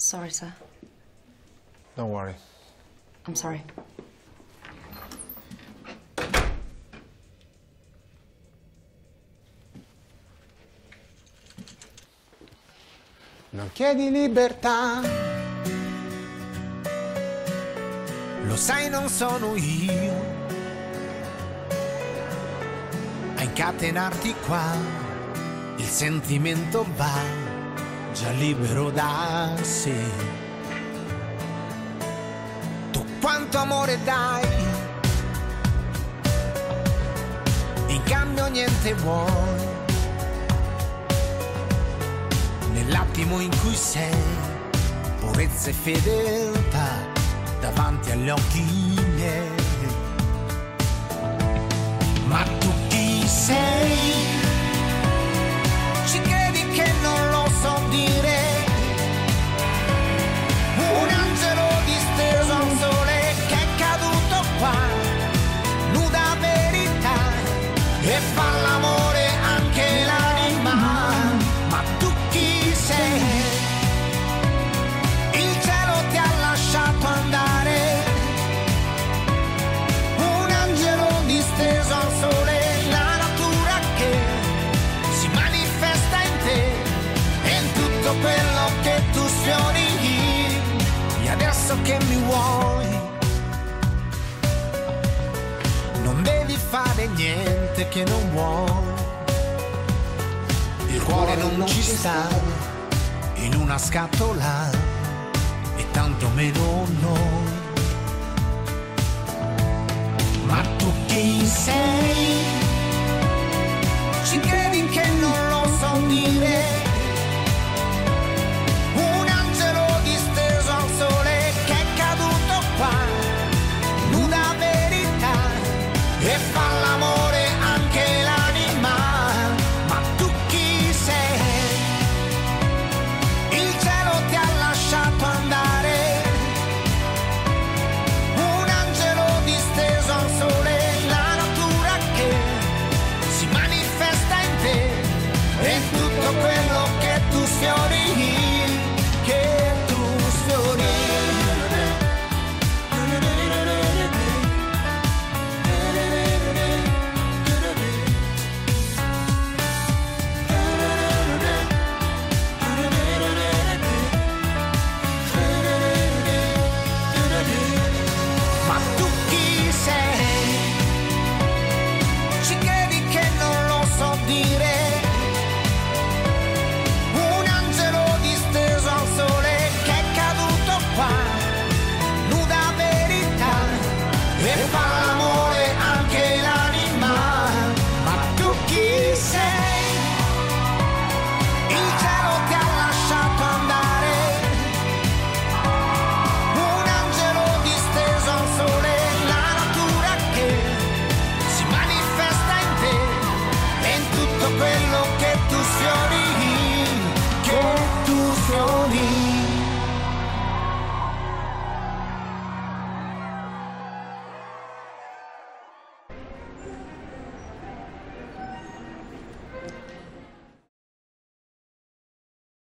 Sorry, sir. Don't worry. I'm sorry. Non chiedi libertà, Lo sai, non sono io a incatenarti qua. Il sentimento va già libero da sé. Tu quanto amore dai, in cambio niente vuoi. Nell'attimo in cui sei, purezza e fedeltà davanti agli occhi miei. Ma tu chi sei? Ci credi che non lo so dire? Un angelo disteso al sole che è caduto qua, nuda verità, e fa l'amore anche l'anima. Ma tu chi sei? Il cielo ti ha lasciato andare, un angelo disteso al sole, la natura che si manifesta in te e in tutto quello che tu sfiori. E adesso che mi vuoi, non devi fare niente che non vuoi. Il cuore non ci sta in una scatola e tanto meno noi. Ma tu chi sei?